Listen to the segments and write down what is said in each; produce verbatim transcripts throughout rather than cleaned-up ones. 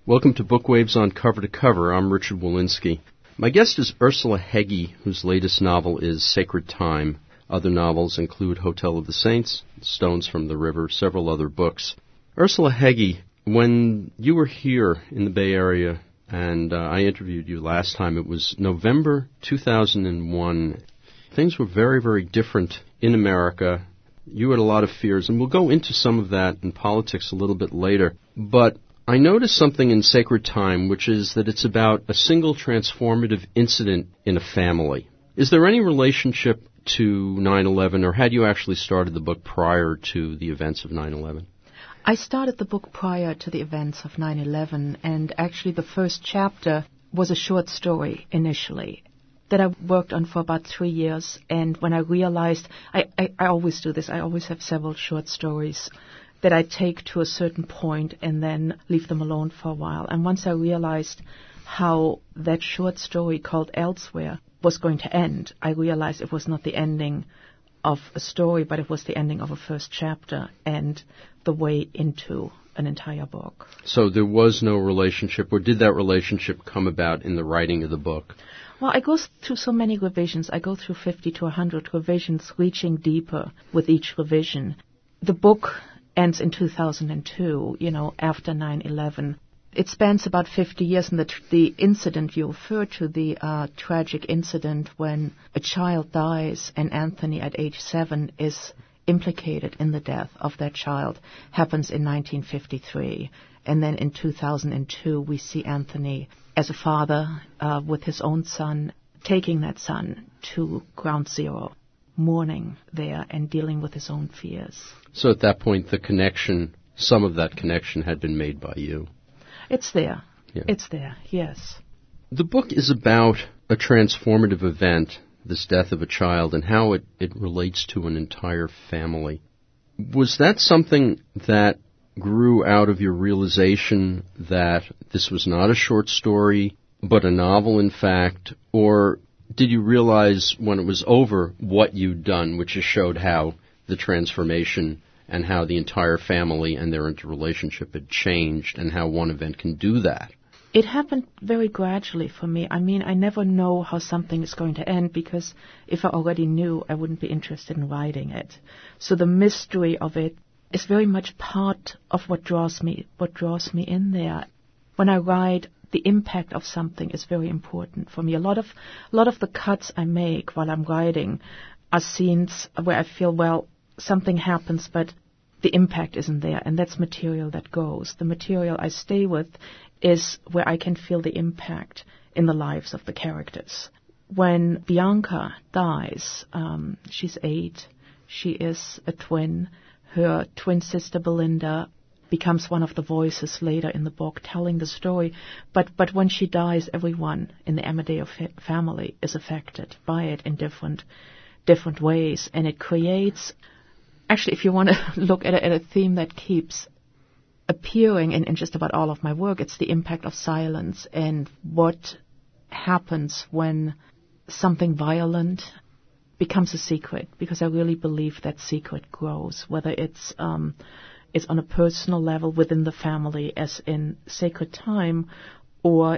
Welcome to Bookwaves on Cover to Cover. I'm Richard Walensky. My guest is Ursula Heggie, whose latest novel is Sacred Time. Other novels include Hotel of the Saints, Stones from the River, several other books. Ursula Heggie, when you were here in the Bay Area and uh, I interviewed you last time, it was November two thousand one. Things were very, very different in America. You had a lot of fears, and we'll go into some of that in politics a little bit later. But I noticed something in Sacred Time, which is that it's about a single transformative incident in a family. Is there any relationship to nine eleven, or had you actually started the book prior to the events of nine eleven? I started the book prior to the events of nine eleven, and actually the first chapter was a short story initially that I worked on for about three years. And when I realized, I, I, I always do this, I always have several short stories that I take to a certain point and then leave them alone for a while. And once I realized how that short story called Elsewhere was going to end, I realized it was not the ending of a story, but it was the ending of a first chapter and the way into an entire book. So there was no relationship, or did that relationship come about in the writing of the book? Well, I go through so many revisions. I go through fifty to one hundred revisions, reaching deeper with each revision. The book ends in two thousand two, you know, after nine eleven. It spans about fifty years, and the, tr- the incident you refer to, the uh, tragic incident when a child dies and Anthony at age seven is implicated in the death of that child, happens in nineteen fifty-three. And then in two thousand two, we see Anthony as a father uh, with his own son, taking that son to Ground Zero, mourning there and dealing with his own fears. So at that point, the connection, some of that connection had been made by you. It's there. Yeah. It's there, yes. The book is about a transformative event, this death of a child, and how it, it relates to an entire family. Was that something that grew out of your realization that this was not a short story, but a novel, in fact, or did you realize when it was over what you'd done, which just showed how the transformation and how the entire family and their interrelationship had changed and how one event can do that? It happened very gradually for me. I mean, I never know how something is going to end, because if I already knew, I wouldn't be interested in writing it. So the mystery of it is very much part of what draws me, what draws me in there. When I write, the impact of something is very important for me. A lot of, a lot of the cuts I make while I'm writing are scenes where I feel, well, something happens, but the impact isn't there, and that's material that goes. The material I stay with is where I can feel the impact in the lives of the characters. When Bianca dies, um, she's eight, she is a twin. Her twin sister Belinda becomes one of the voices later in the book telling the story, but, but when she dies, everyone in the Amadeo fa- family is affected by it in different, different ways, and it creates... Actually, if you want to look at a, at a theme that keeps appearing in, in just about all of my work, it's the impact of silence and what happens when something violent becomes a secret, because I really believe that secret grows, whether it's um, it's on a personal level within the family, as in Sacred Time, or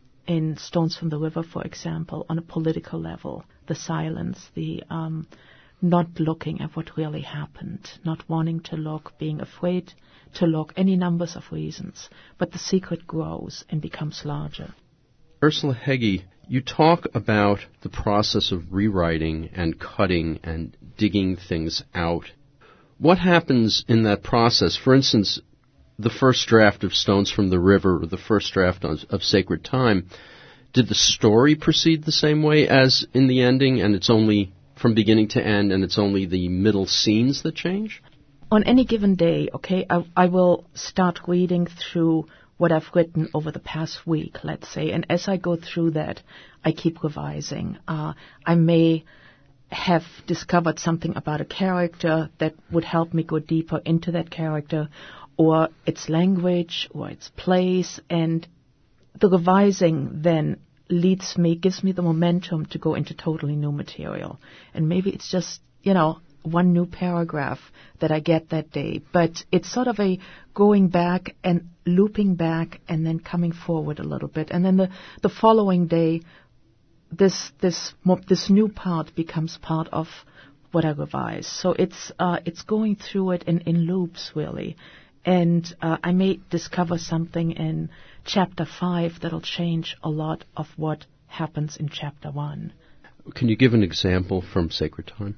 in Stones from the River, for example, on a political level, the silence, the... Um, not looking at what really happened, not wanting to look, being afraid to look, any numbers of reasons. But the secret grows and becomes larger. Ursula Heggie, you talk about the process of rewriting and cutting and digging things out. What happens in that process? For instance, the first draft of Stones from the River, or the first draft of, of Sacred Time, did the story proceed the same way as in the ending, and it's only from beginning to end, and it's only the middle scenes that change? On any given day, okay, I, I will start reading through what I've written over the past week, let's say, and as I go through that, I keep revising. Uh, I may have discovered something about a character that would help me go deeper into that character, or its language, or its place, and the revising then leads me, gives me the momentum to go into totally new material. And maybe it's just, you know, one new paragraph that I get that day. But it's sort of a going back and looping back and then coming forward a little bit. And then the, the following day, this this mo- this new part becomes part of what I revise. So it's uh, it's going through it in, in loops, really. And uh, I may discover something in chapter five that'll change a lot of what happens in chapter one. Can you give an example from Sacred Time?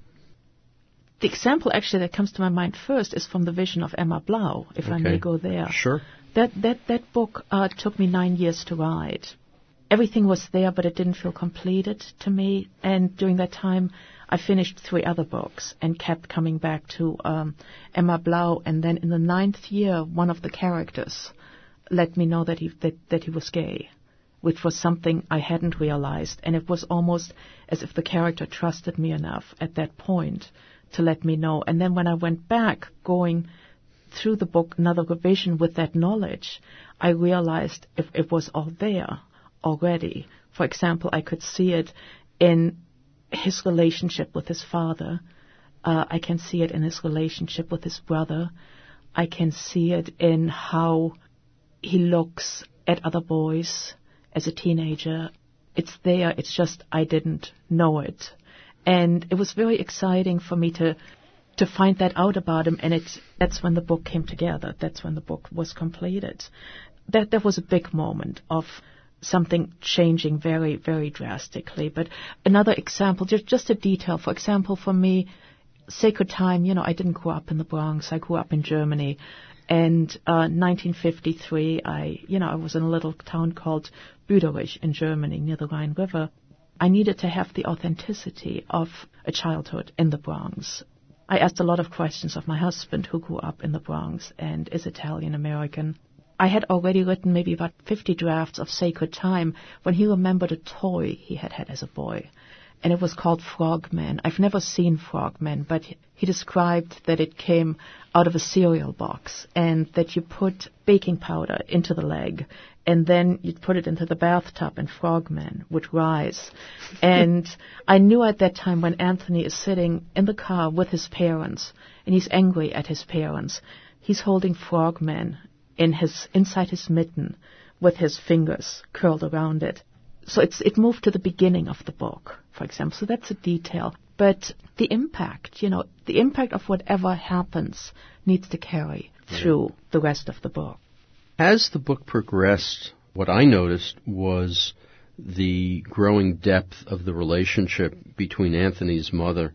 The example actually that comes to my mind first is from the vision of Emma Blau, if okay. I may go there. Sure. That that that book uh, took me nine years to write. Everything was there, but it didn't feel completed to me. And during that time, I finished three other books and kept coming back to um, Emma Blau. And then in the ninth year, one of the characters let me know that he that, that he was gay, which was something I hadn't realized. And it was almost as if the character trusted me enough at that point to let me know. And then when I went back, going through the book, another revision with that knowledge, I realized if it was all there already. For example, I could see it in his relationship with his father. Uh, I can see it in his relationship with his brother. I can see it in how he looks at other boys as a teenager. It's there. It's just I didn't know it. And it was very exciting for me to to find that out about him. And it, that's when the book came together. That's when the book was completed. That, that was a big moment of something changing very, very drastically. But another example, just, just a detail. For example, for me, Sacred Time, you know, I didn't grow up in the Bronx. I grew up in Germany. And uh, nineteen fifty-three, I, you know, I was in a little town called Büderich in Germany near the Rhine River. I needed to have the authenticity of a childhood in the Bronx. I asked a lot of questions of my husband, who grew up in the Bronx and is Italian-American. I had already written maybe about fifty drafts of Sacred Time when he remembered a toy he had had as a boy. And it was called Frogman. I've never seen Frogman, but he described that it came out of a cereal box and that you put baking powder into the leg and then you'd put it into the bathtub and Frogman would rise. And I knew at that time when Anthony is sitting in the car with his parents and he's angry at his parents, he's holding Frogman in his inside his mitten with his fingers curled around it. So it's it moved to the beginning of the book, for example. So that's a detail. But the impact, you know, the impact of whatever happens needs to carry through the rest of the book. As the book progressed, what I noticed was the growing depth of the relationship between Anthony's mother,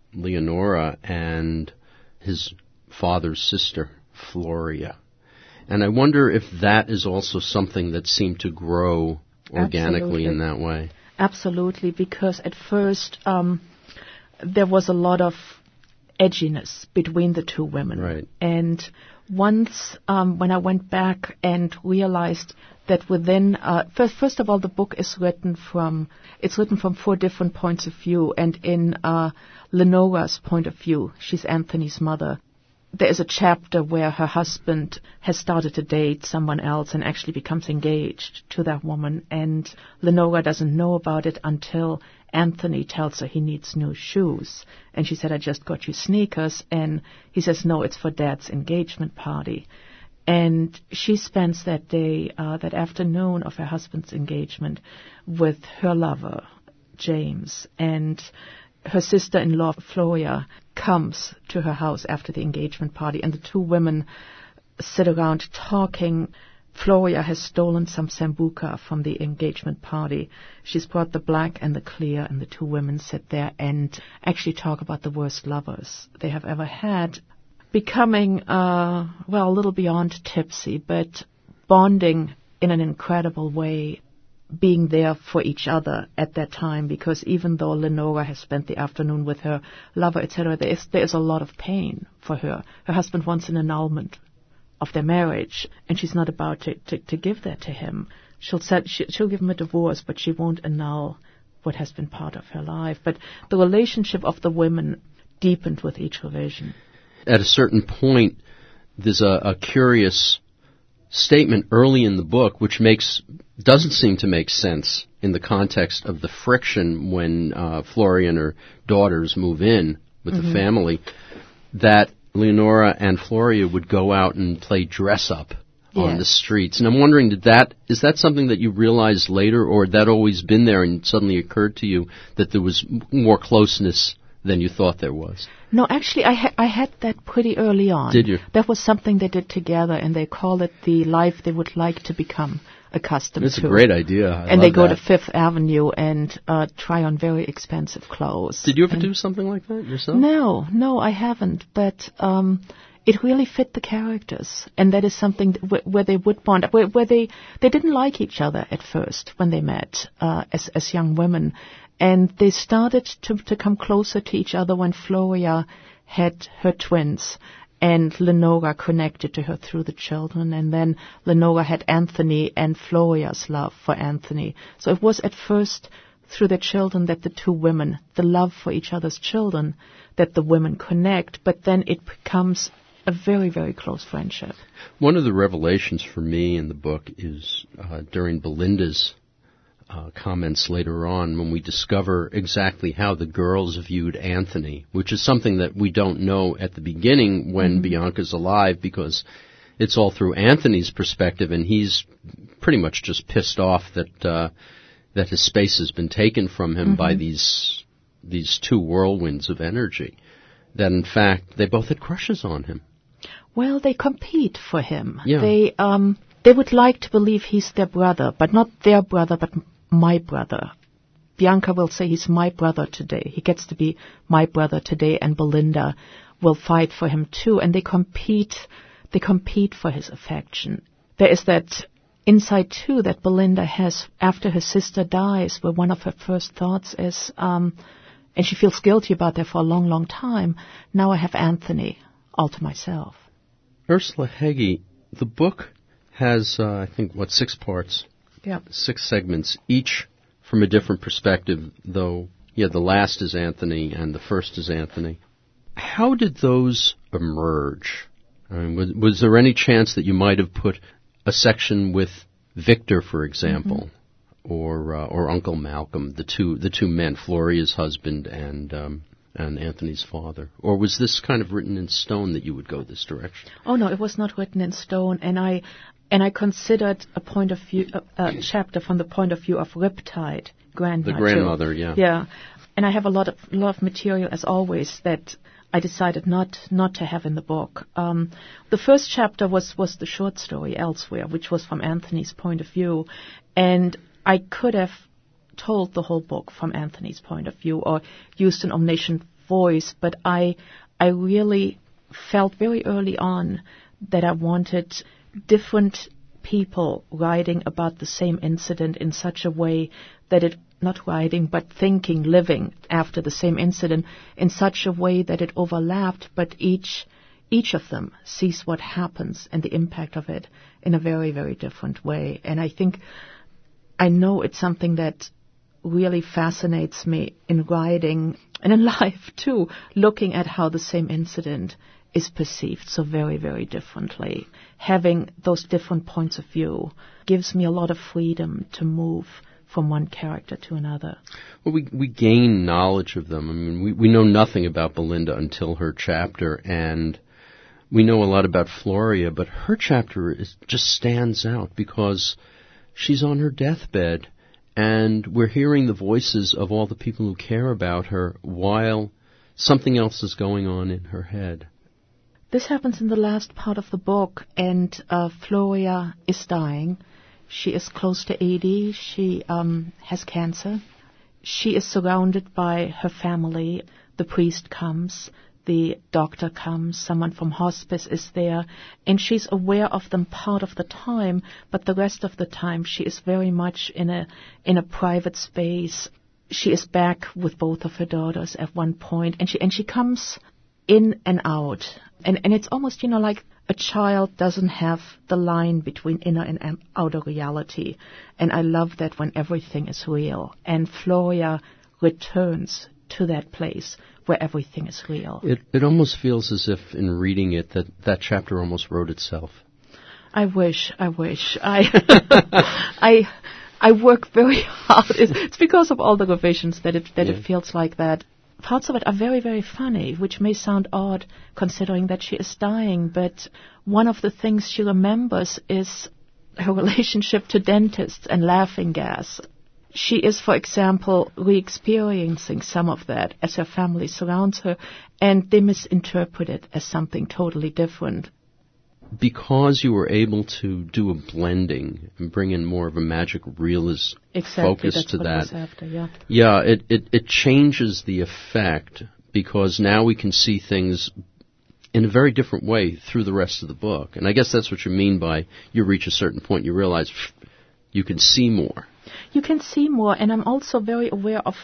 Leonora, and his father's sister, Floria. And I wonder if that is also something that seemed to grow organically. Absolutely. In that way. Absolutely, because at first um, there was a lot of edginess between the two women. Right. And once um, when I went back and realized that within, uh, first, first of all, the book is written from, it's written from four different points of view. And in uh, Lenora's point of view, she's Anthony's mother, there is a chapter where her husband has started to date someone else and actually becomes engaged to that woman. And Lenora doesn't know about it until Anthony tells her he needs new shoes. And she said, I just got you sneakers. And he says, no, it's for Dad's engagement party. And she spends that day, uh, that afternoon of her husband's engagement with her lover, James. And her sister-in-law, Floria, comes to her house after the engagement party, and the two women sit around talking. Floria has stolen some sambuca from the engagement party. She's brought the black and the clear, and the two women sit there and actually talk about the worst lovers they have ever had, becoming, uh, well, a little beyond tipsy, but bonding in an incredible way, being there for each other at that time, because even though Lenora has spent the afternoon with her lover, et cetera, there is, there is a lot of pain for her. Her husband wants an annulment of their marriage, and she's not about to, to, to give that to him. She'll, set, she, she'll give him a divorce, but she won't annul what has been part of her life. But the relationship of the women deepened with each revision. At a certain point, there's a, a curious statement early in the book which makes doesn't seem to make sense in the context of the friction when uh, Floria and her daughters move in with mm-hmm. the family, that Leonora and Floria would go out and play dress-up on yes. the streets. And I'm wondering, did that is that something that you realized later, or had that always been there and it suddenly occurred to you that there was m- more closeness than you thought there was? No, actually, I, ha- I had that pretty early on. Did you? That was something they did together, and they call it the life they would like to become accustomed That's to. That's a great idea. I and love they go that. to Fifth Avenue and uh, try on very expensive clothes. Did you ever and do something like that yourself? No, no, I haven't. But um, it really fit the characters, and that is something th- wh- where they would bond, where, where they they didn't like each other at first when they met uh, as as young women, and they started to to come closer to each other when Floria had her twins, and Lenora connected to her through the children, and then Lenora had Anthony and Floria's love for Anthony. So it was at first through their children that the two women, the love for each other's children, that the women connect, but then it becomes a very, very close friendship. One of the revelations for me in the book is uh, during Belinda's uh, comments later on, when we discover exactly how the girls viewed Anthony, which is something that we don't know at the beginning when mm-hmm. Bianca's alive, because it's all through Anthony's perspective, and he's pretty much just pissed off that uh, that his space has been taken from him mm-hmm. by these these two whirlwinds of energy. That in fact they both had crushes on him. Well, they compete for him. Yeah. They um they would like to believe he's their brother, but not their brother, but my brother. Bianca will say he's my brother today. He gets to be my brother today, and Belinda will fight for him too. And they compete. They compete for his affection. There is that insight too that Belinda has after her sister dies, where one of her first thoughts is, um, and she feels guilty about that for a long, long time. Now I have Anthony all to myself. Ursula Heggie, the book has, uh, I think, what, six parts? Yeah. Six segments, each from a different perspective, though, yeah, the last is Anthony and the first is Anthony. How did those emerge? I mean, was, was there any chance that you might have put a section with Victor, for example, mm-hmm. or uh, or Uncle Malcolm, the two the two men, Floria's husband and um, and Anthony's father? Or was this kind of written in stone that you would go this direction? Oh no, it was not written in stone, and I and I considered a point of view, a, a chapter from the point of view of Riptide, grandmother. The grandmother, yeah, yeah, and I have a lot of lot of material as always that I decided not not to have in the book. Um, the first chapter was was the short story Elsewhere, which was from Anthony's point of view, and I could have told the whole book from Anthony's point of view or used an omniscient voice, but I I really felt very early on that I wanted different people writing about the same incident in such a way that it, not writing, but thinking, living after the same incident in such a way that it overlapped, but each each of them sees what happens and the impact of it in a very, very different way. And I think, I know it's something that really fascinates me in writing and in life too, looking at how the same incident is perceived so very, very differently. Having those different points of view gives me a lot of freedom to move from one character to another. Well, we we gain knowledge of them. I mean, we, we know nothing about Belinda until her chapter, and we know a lot about Floria, but her chapter is, just stands out because she's on her deathbed, and we're hearing the voices of all the people who care about her while something else is going on in her head. This happens in the last part of the book, and uh, Floria is dying. She is close to eighty. She um, has cancer. She is surrounded by her family. The priest comes. The doctor comes. Someone from hospice is there. And she's aware of them part of the time, but the rest of the time she is very much in a in a private space. She is back with both of her daughters at one point, and she and she comes in and out. And and it's almost, you know, like a child doesn't have the line between inner and outer reality. And I love that when everything is real. And Floria returns to that place where everything is real. It it almost feels as if in reading it that that chapter almost wrote itself. I wish, I wish. I I I work very hard. It's, it's because of all the revisions that it that yeah. it feels like that. parts of it are very, very funny, which may sound odd considering that she is dying, but one of the things she remembers is her relationship to dentists and laughing gas. She is, for example, re-experiencing some of that as her family surrounds her, and they misinterpret it as something totally different. Because you were able to do a blending and bring in more of a magic realism exactly, focus that's to what that. It was after, yeah, yeah it, it, it changes the effect, because now we can see things in a very different way through the rest of the book. And I guess that's what you mean by you reach a certain point, you realize pff, you can see more. You can see more, and I'm also very aware of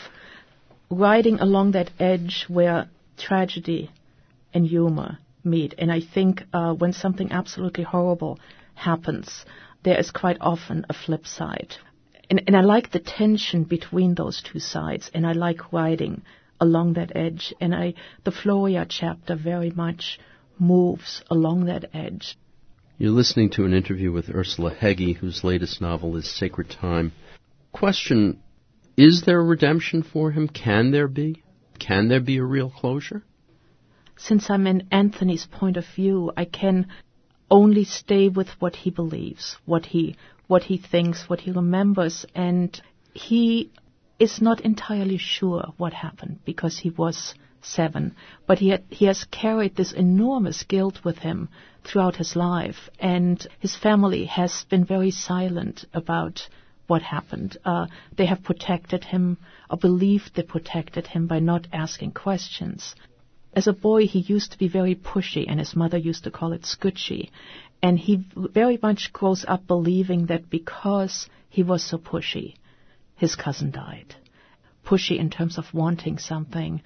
riding along that edge where tragedy and humor meet. And I think uh, when something absolutely horrible happens, there is quite often a flip side. And, and I like the tension between those two sides, and I like riding along that edge. And I, the Floria chapter very much moves along that edge. You're listening to an interview with Ursula Heggie, whose latest novel is Sacred Time. Question, is there a redemption for him? Can there be? Can there be a real closure? Since I'm in Anthony's point of view, I can only stay with what he believes, what he what he thinks, what he remembers, and he is not entirely sure what happened because he was seven, but he had, he has carried this enormous guilt with him throughout his life, and his family has been very silent about what happened. Uh, they have protected him, or believed they protected him by not asking questions. As a boy, he used to be very pushy, and his mother used to call it scutchy. And he very much grows up believing that because he was so pushy, his cousin died. Pushy in terms of wanting something,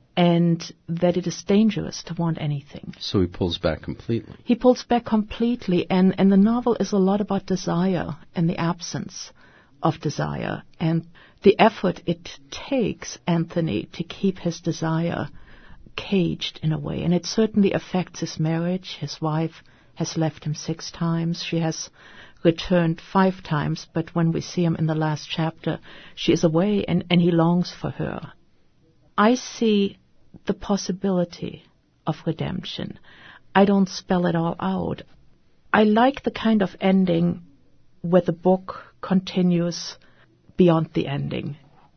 and that it is dangerous to want anything. So he pulls back completely. He pulls back completely, and, and the novel is a lot about desire and the absence of desire, and the effort it takes Anthony to keep his desire caged in a way. And it certainly affects his marriage. His wife has left him six times. She has returned five times, but when we see him in the last chapter, she is away, and, and he longs for her. I see the possibility of redemption. I don't spell it all out. I like the kind of ending where the book continues beyond the ending.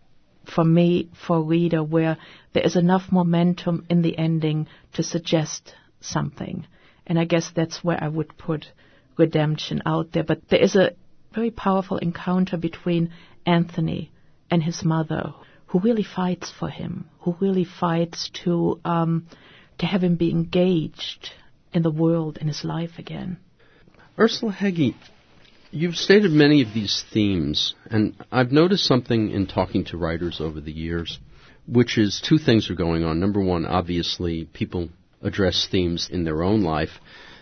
For me, for a reader, where there is enough momentum in the ending to suggest something. And I guess that's where I would put redemption out there. But there is a very powerful encounter between Anthony and his mother, who really fights for him, who really fights to um, to have him be engaged in the world, in his life again. Ursula Heggie, you've stated many of these themes, and I've noticed something in talking to writers over the years, which is two things are going on. Number one, obviously, people address themes in their own life,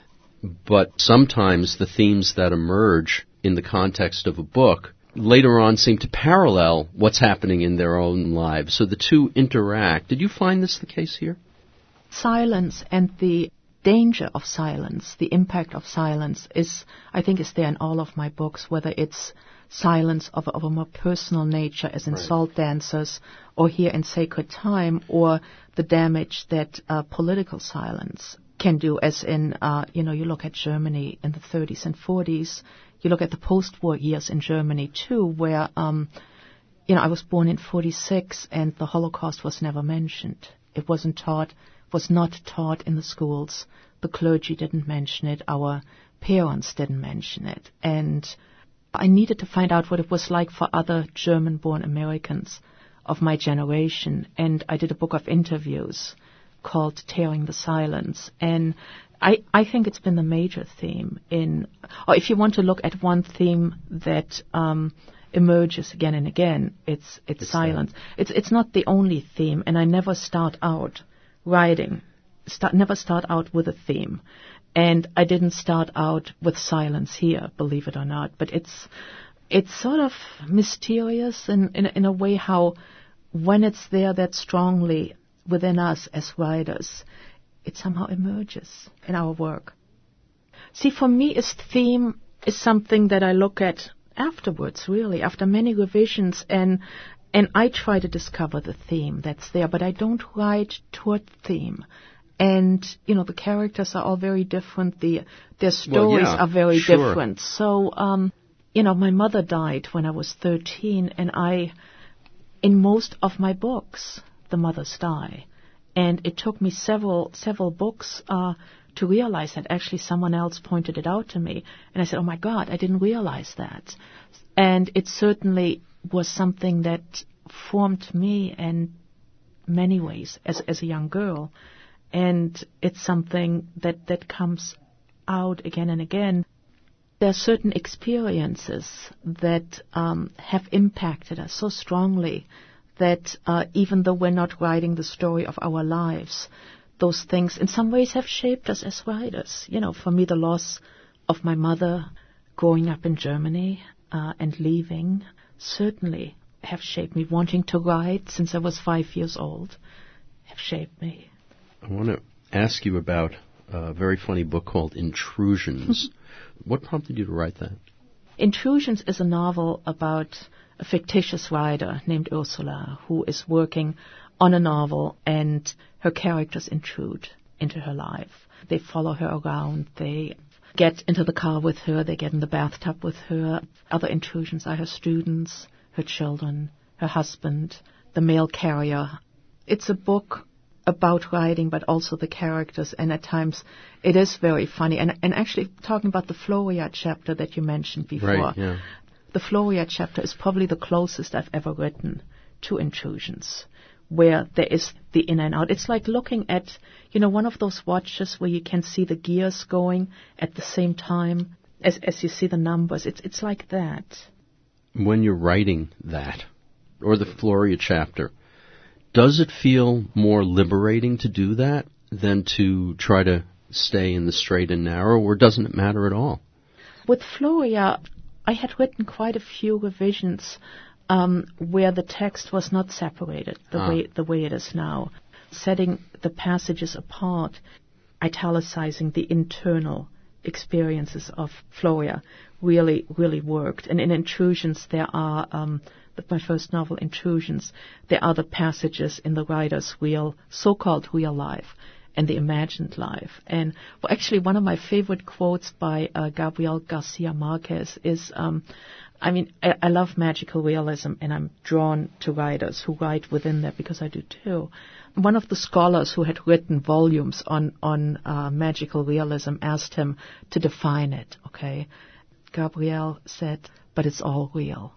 but sometimes the themes that emerge in the context of a book later on seem to parallel what's happening in their own lives. So the two interact. Did you find this the case here? Silence and the danger of silence, the impact of silence is, I think, is there in all of my books, whether it's silence of, of a more personal nature, as in right. Salt Dancers, or here in Sacred Time, or the damage that uh, political silence can do, as in, uh, you know, you look at Germany in the thirties and forties, you look at the post-war years in Germany, too, where, um, you know, I was born in forty-six, and the Holocaust was never mentioned. It wasn't taught, was not taught in the schools. The clergy didn't mention it. Our parents didn't mention it. And I needed to find out what it was like for other German-born Americans of my generation. And I did a book of interviews called Tearing the Silence. And I, I think it's been the major theme in, or if you want to look at one theme that um, emerges again and again, it's it's, it's silence. It's it's not the only theme, and I never start out writing, start, never start out with a theme. And I didn't start out with silence here, believe it or not. But it's it's sort of mysterious in, in, in a way how when it's there that strongly within us as writers, it somehow emerges in our work. See, for me, a theme is something that I look at afterwards, really, after many revisions, and And I try to discover the theme that's there, but I don't write toward theme. And, you know, the characters are all very different. The, their stories well, yeah, are very sure. different. So, um, you know, my mother died when I was thirteen, and I, in most of my books, the mothers die. And it took me several, several books, uh, to realize that. Actually someone else pointed it out to me. And I said, oh my God, I didn't realize that. And it certainly was something that formed me in many ways as, as a young girl. And it's something that, that comes out again and again. There are certain experiences that um, have impacted us so strongly that uh, even though we're not writing the story of our lives, those things in some ways have shaped us as writers. You know, for me, the loss of my mother growing up in Germany uh, and leaving certainly have shaped me. Wanting to write since I was five years old have shaped me. I want to ask you about a very funny book called Intrusions. What prompted you to write that? Intrusions is a novel about a fictitious writer named Ursula who is working on a novel, and her characters intrude into her life. They follow her around. They get into the car with her. They get in the bathtub with her. Other intrusions are her students, her children, her husband, the mail carrier. It's a book about writing, but also the characters, and at times it is very funny. And, and actually, talking about the Floria chapter that you mentioned before, right, yeah. The Floria chapter is probably the closest I've ever written to Intrusions, where there is the in and out. It's like looking at, you know, one of those watches where you can see the gears going at the same time as, as you see the numbers. It's it's like that. When you're writing that, or the Floria chapter, does it feel more liberating to do that than to try to stay in the straight and narrow, or doesn't it matter at all? With Floria, I had written quite a few revisions um, where the text was not separated the ah. way the way it is now, setting the passages apart, italicizing the internal experiences of Floria really, really worked. And in Intrusions, there are, um, my first novel, Intrusions, there are the passages in the writer's real, so-called real life and the imagined life. And well, actually, one of my favorite quotes by uh, Gabriel Garcia Marquez is, um, I mean, I, I love magical realism, and I'm drawn to writers who write within that because I do too. One of the scholars who had written volumes on, on uh, magical realism asked him to define it, okay? Gabriel said, but it's all real.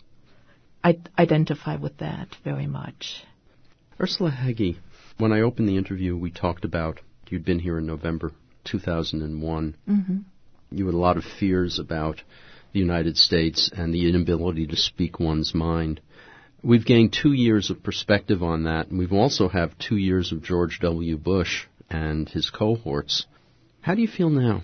I identify with that very much. Ursula Heggie, when I opened the interview, we talked about you'd been here in November two thousand one. Mm-hmm. You had a lot of fears about the United States and the inability to speak one's mind. We've gained two years of perspective on that, and we've also have two years of George W. Bush and his cohorts. How do you feel now?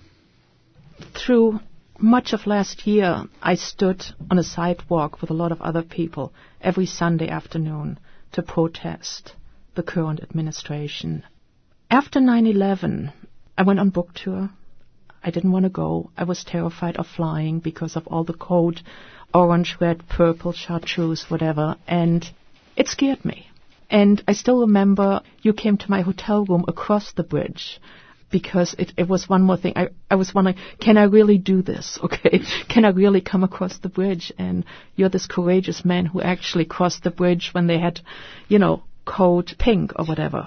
Through much of last year, I stood on a sidewalk with a lot of other people every Sunday afternoon to protest the current administration. After nine eleven, I went on book tour. I didn't want to go. I was terrified of flying because of all the code, orange, red, purple, chartreuse, whatever, and it scared me. And I still remember you came to my hotel room across the bridge, because it, it was one more thing. I, I was wondering, can I really do this? Okay, can I really come across the bridge? And you're this courageous man who actually crossed the bridge when they had, you know, code pink or whatever.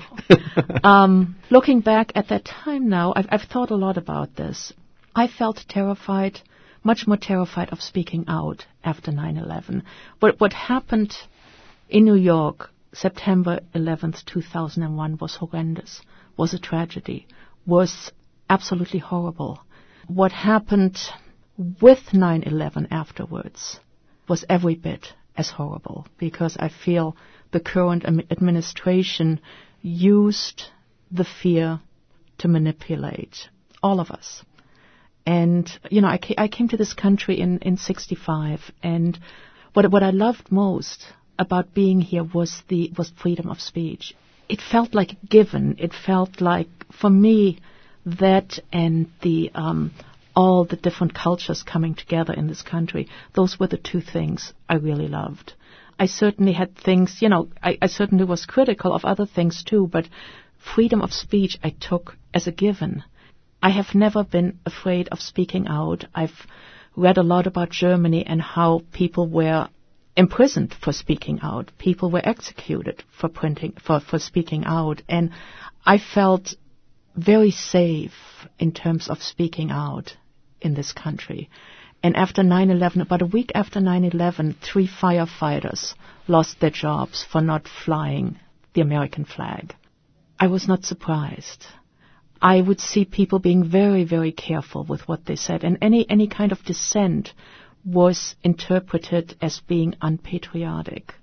um, looking back at that time now, I've, I've thought a lot about this. I felt terrified, much more terrified of speaking out after nine eleven. What, what happened in New York, September eleventh, two thousand one, was horrendous, was a tragedy, was absolutely horrible. What happened with nine eleven afterwards was every bit as horrible, because I feel the current administration used the fear to manipulate all of us. And, you know, I, ca- I came to this country in, in sixty-five, and what, what I loved most about being here was the was freedom of speech. It felt like given. It felt like, for me, that and the um, all the different cultures coming together in this country, those were the two things I really loved. I certainly had things, you know, I, I certainly was critical of other things too, but freedom of speech I took as a given. I have never been afraid of speaking out. I've read a lot about Germany and how people were imprisoned for speaking out. People were executed for printing, for, for speaking out. And I felt very safe in terms of speaking out in this country. And after nine eleven, about a week after nine eleven, three firefighters lost their jobs for not flying the American flag. I was not surprised. I would see people being very, very careful with what they said, and any, any kind of dissent was interpreted as being unpatriotic.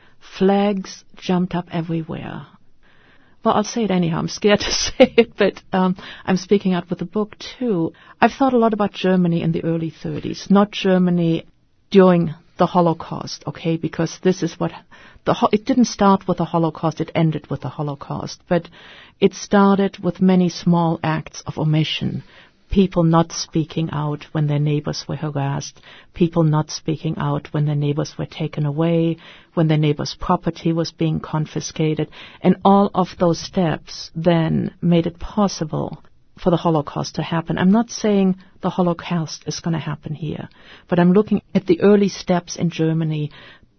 Flags jumped up everywhere. Well, I'll say it anyhow. I'm scared to say it, but um, I'm speaking out with the book, too. I've thought a lot about Germany in the early thirties, not Germany during the Holocaust, okay, because this is what... the ho- it didn't start with the Holocaust, it ended with the Holocaust, but it started with many small acts of omission. People not speaking out when their neighbors were harassed, people not speaking out when their neighbors were taken away, when their neighbors' property was being confiscated, and all of those steps then made it possible for the Holocaust to happen. I'm not saying the Holocaust is going to happen here, but I'm looking at the early steps in Germany,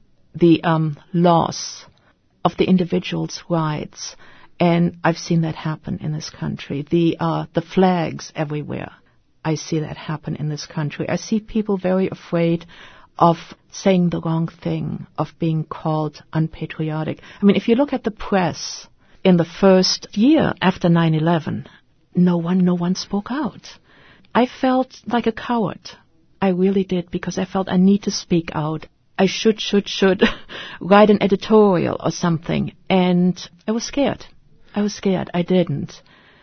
the um, loss of the individual's rights. And I've seen that happen in this country. The uh, the flags everywhere. I see that happen in this country. I see people very afraid of saying the wrong thing, of being called unpatriotic. I mean, if you look at the press in the first year after nine eleven, no one, no one spoke out. I felt like a coward. I really did, because I felt I need to speak out. I should, should, should write an editorial or something. And I was scared. I was scared. I didn't.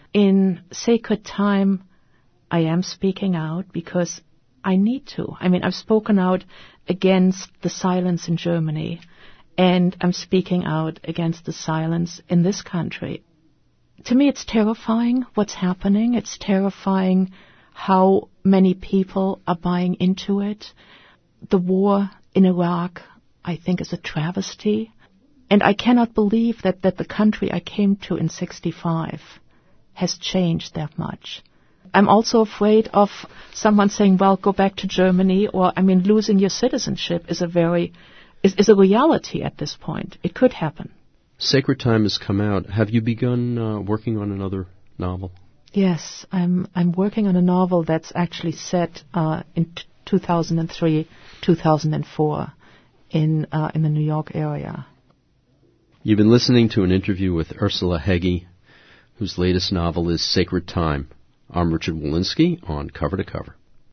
In Sacred Time, I am speaking out because I need to. I mean, I've spoken out against the silence in Germany, and I'm speaking out against the silence in this country. To me, it's terrifying what's happening. It's terrifying how many people are buying into it. The war in Iraq, I think, is a travesty. And I cannot believe that, that the country I came to in sixty-five has changed that much. I'm also afraid of someone saying, well, go back to Germany, or, I mean, losing your citizenship is a very, is, is a reality at this point. It could happen. Sacred Time has come out. Have you begun uh, working on another novel? Yes, I'm, I'm working on a novel that's actually set uh, in t- two thousand three, two thousand four in, uh, in the New York area. You've been listening to an interview with Ursula Heggie, whose latest novel is Sacred Time. I'm Richard Wolinsky on Cover to Cover.